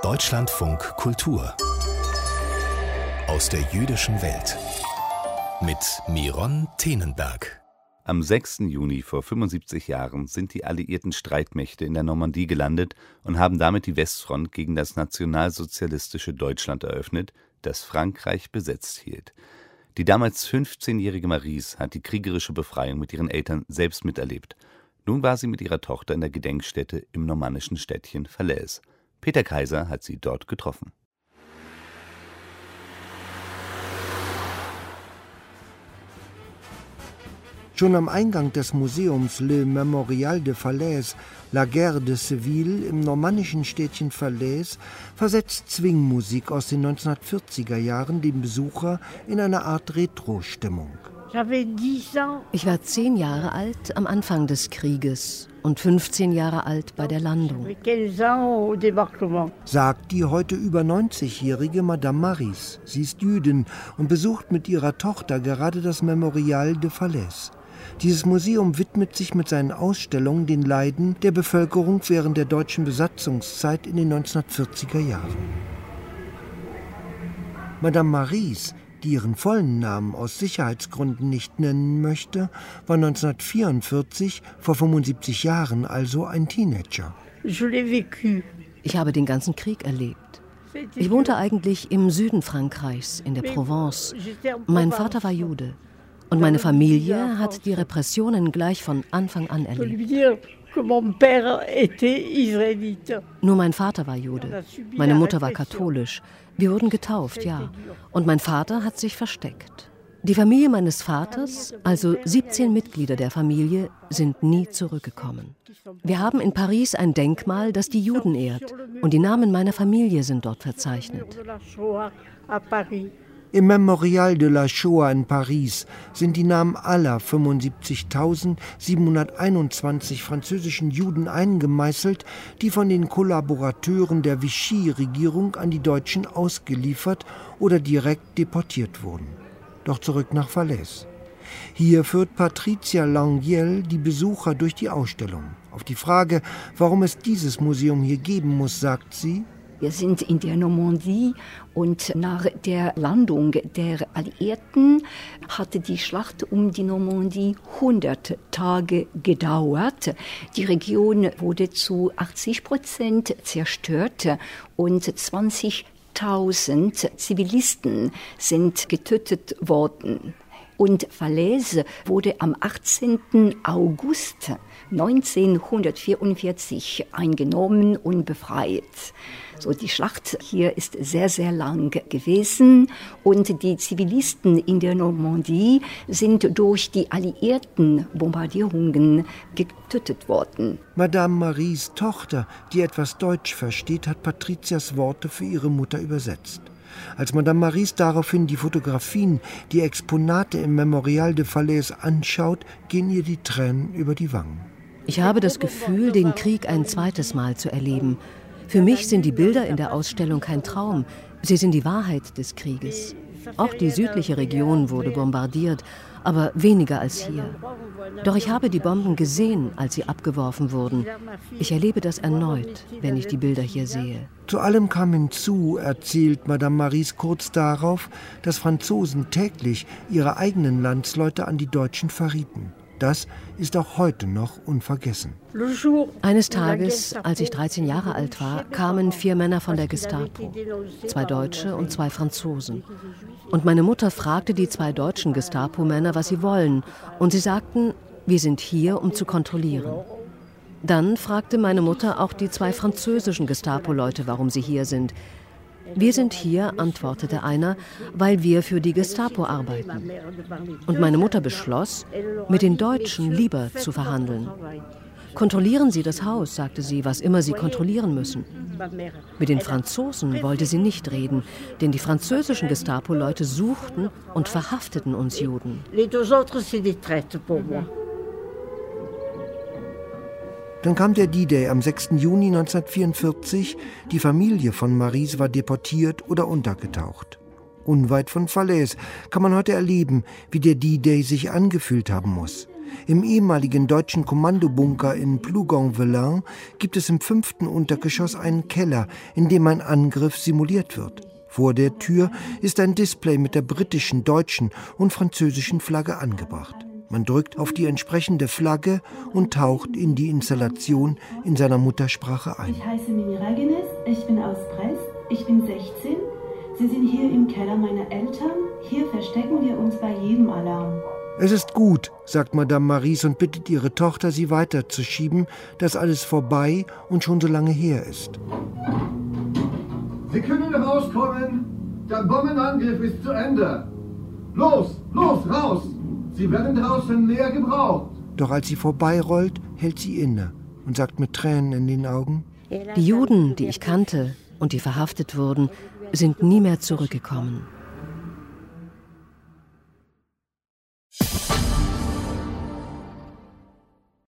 Deutschlandfunk Kultur aus der jüdischen Welt mit Miron Tenenberg. Am 6. Juni vor 75 Jahren sind die alliierten Streitmächte in der Normandie gelandet und haben damit die Westfront gegen das nationalsozialistische Deutschland eröffnet, das Frankreich besetzt hielt. Die damals 15-jährige Maryse hat die kriegerische Befreiung mit ihren Eltern selbst miterlebt. Nun war sie mit ihrer Tochter in der Gedenkstätte im normannischen Städtchen Falaise. Peter Kaiser hat sie dort getroffen. Schon am Eingang des Museums Le Mémorial de Falaise, La Guerre de Séville im normannischen Städtchen Falaise versetzt Swingmusik aus den 1940er Jahren den Besucher in eine Art Retro-Stimmung. Ich war 10 Jahre alt am Anfang des Krieges und 15 Jahre alt bei der Landung, sagt die heute über 90-jährige Madame Maryse. Sie ist Jüdin und besucht mit ihrer Tochter gerade das Mémorial de Falaise. Dieses Museum widmet sich mit seinen Ausstellungen den Leiden der Bevölkerung während der deutschen Besatzungszeit in den 1940er Jahren. Madame Maryse, die ihren vollen Namen aus Sicherheitsgründen nicht nennen möchte, war 1944, vor 75 Jahren also, ein Teenager. Ich habe den ganzen Krieg erlebt. Ich wohnte eigentlich im Süden Frankreichs, in der Provence. Mein Vater war Jude. Und meine Familie hat die Repressionen gleich von Anfang an erlebt. Nur mein Vater war Jude. Meine Mutter war katholisch. Wir wurden getauft, ja. Und mein Vater hat sich versteckt. Die Familie meines Vaters, also 17 Mitglieder der Familie, sind nie zurückgekommen. Wir haben in Paris ein Denkmal, das die Juden ehrt. Und die Namen meiner Familie sind dort verzeichnet. Im Mémorial de la Shoah in Paris sind die Namen aller 75.721 französischen Juden eingemeißelt, die von den Kollaborateuren der Vichy-Regierung an die Deutschen ausgeliefert oder direkt deportiert wurden. Doch zurück nach Falaise. Hier führt Patricia Langiel die Besucher durch die Ausstellung. Auf die Frage, warum es dieses Museum hier geben muss, sagt sie: Wir sind in der Normandie und nach der Landung der Alliierten hatte die Schlacht um die Normandie 100 Tage gedauert. Die Region wurde zu 80% zerstört und 20.000 Zivilisten sind getötet worden. Und Falaise wurde am 18. August 1944 eingenommen und befreit. So, die Schlacht hier ist sehr, sehr lang gewesen und die Zivilisten in der Normandie sind durch die alliierten Bombardierungen getötet worden. Madame Maryse Tochter, die etwas Deutsch versteht, hat Patricias Worte für ihre Mutter übersetzt. Als Madame Maryse daraufhin die Fotografien, die Exponate im Mémorial de Falaise anschaut, gehen ihr die Tränen über die Wangen. Ich habe das Gefühl, den Krieg ein zweites Mal zu erleben. Für mich sind die Bilder in der Ausstellung kein Traum. Sie sind die Wahrheit des Krieges. Auch die südliche Region wurde bombardiert, aber weniger als hier. Doch ich habe die Bomben gesehen, als sie abgeworfen wurden. Ich erlebe das erneut, wenn ich die Bilder hier sehe. Zu allem kam hinzu, erzählt Madame Maryse kurz darauf, dass Franzosen täglich ihre eigenen Landsleute an die Deutschen verrieten. Das ist auch heute noch unvergessen. Eines Tages, als ich 13 Jahre alt war, kamen 4 Männer von der Gestapo, 2 Deutsche und 2 Franzosen. Und meine Mutter fragte die 2 deutschen Gestapo-Männer, was sie wollen. Und sie sagten, wir sind hier, um zu kontrollieren. Dann fragte meine Mutter auch die 2 französischen Gestapo-Leute, warum sie hier sind. Wir sind hier, antwortete einer, weil wir für die Gestapo arbeiten. Und meine Mutter beschloss, mit den Deutschen lieber zu verhandeln. Kontrollieren Sie das Haus, sagte sie, was immer Sie kontrollieren müssen. Mit den Franzosen wollte sie nicht reden, denn die französischen Gestapo-Leute suchten und verhafteten uns Juden. Dann kam der D-Day am 6. Juni 1944. Die Familie von Maryse war deportiert oder untergetaucht. Unweit von Falaise kann man heute erleben, wie der D-Day sich angefühlt haben muss. Im ehemaligen deutschen Kommandobunker in Plougon-Velin gibt es im 5. Untergeschoss einen Keller, in dem ein Angriff simuliert wird. Vor der Tür ist ein Display mit der britischen, deutschen und französischen Flagge angebracht. Man drückt auf die entsprechende Flagge und taucht in die Installation in seiner Muttersprache ein. Ich heiße Mimi Ragenes, ich bin aus Brest, ich bin 16. Sie sind hier im Keller meiner Eltern. Hier verstecken wir uns bei jedem Alarm. Es ist gut, sagt Madame Maries und bittet ihre Tochter, sie weiterzuschieben, dass alles vorbei und schon so lange her ist. Sie können rauskommen. Der Bombenangriff ist zu Ende. Los, los, raus! Sie werden draußen mehr gebraucht. Doch als sie vorbeirollt, hält sie inne und sagt mit Tränen in den Augen: Die Juden, die ich kannte und die verhaftet wurden, sind nie mehr zurückgekommen.